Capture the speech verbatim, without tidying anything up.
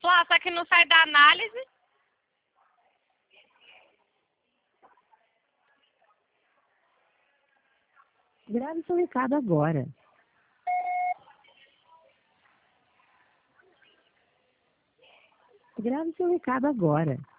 Flá, só que não sai da análise. Grave seu recado agora. Grave seu recado agora.